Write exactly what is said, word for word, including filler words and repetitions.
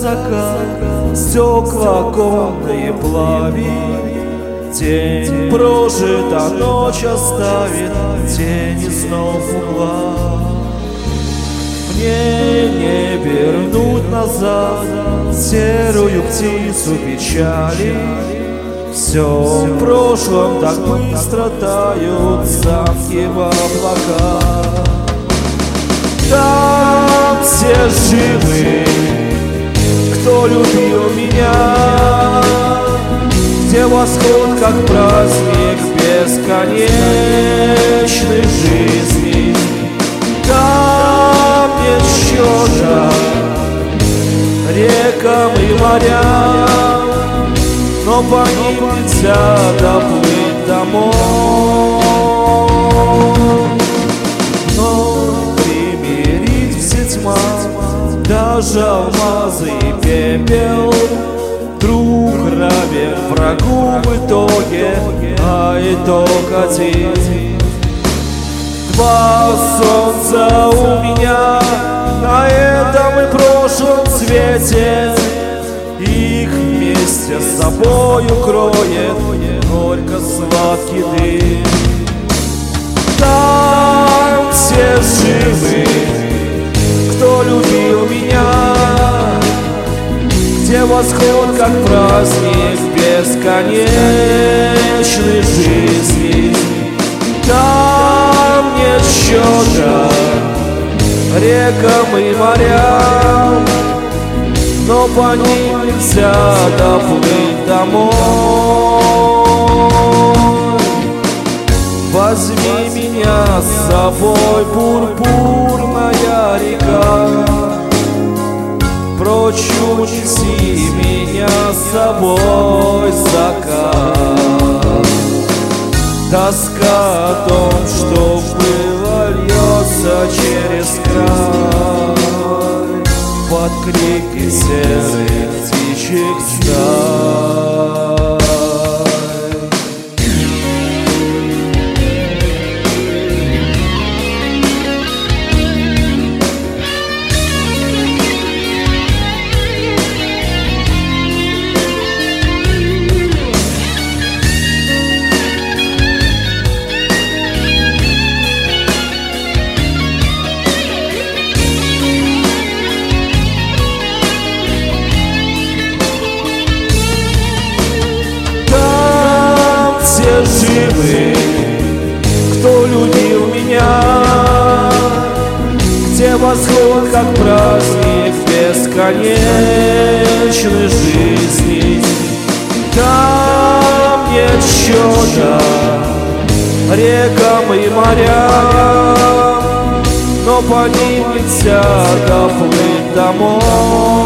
закат, стекла оконные плавит. День прожит, а ночь оставит тени снов угла. Мне не вернуть назад серую птицу печали. Все в прошлом так быстро тают замки в облаках. Там все живы, кто любил меня, где восход как праздник бесконечной жизни. Там нет счета рекам и морям, но по ним нельзя доплыть домой. Но примирить все тьма, даже алмазы и пепел, друг равен врагу в итоге, а итог один. Два солнца у меня на этом и прошлом свете, их вместе с собой укроет горько-сладкий дым. Там все живы, кто любил меня, где восход как праздник бесконечной жизни. Там нет счета рекам и морям, но по ним нельзя доплыть домой. Возьми меня с собой, пурпурная река, прочь унеси меня с собой, закат. Тоска о том, что было, льется через край под крики серых птичьих стай. Живы, кто любил меня, где восход как праздник бесконечной жизни. Там нет счета рекам и морям, но по ним нельзя доплыть домой.